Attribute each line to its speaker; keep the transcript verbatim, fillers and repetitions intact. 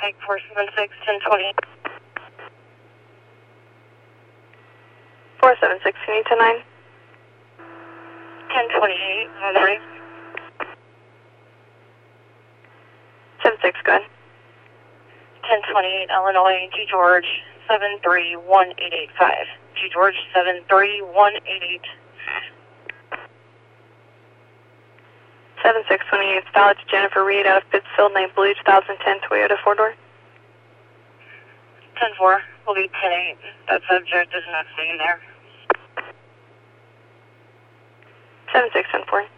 Speaker 1: Mike four seven six, ten twenty.
Speaker 2: four seven six, can you ten nine?
Speaker 1: ten twenty-eight, on the right.
Speaker 2: seven six, go ahead.
Speaker 1: ten twenty-eight, Illinois, G George, seven three one eight eight five. G George, seven three one eight eight.
Speaker 2: seven six twenty-eight, valid to Jennifer Reed out of Pittsfield, name Blue, twenty ten Toyota four-door.
Speaker 1: ten four, will be ten eight. That subject is not sitting there.
Speaker 2: seven six ten four.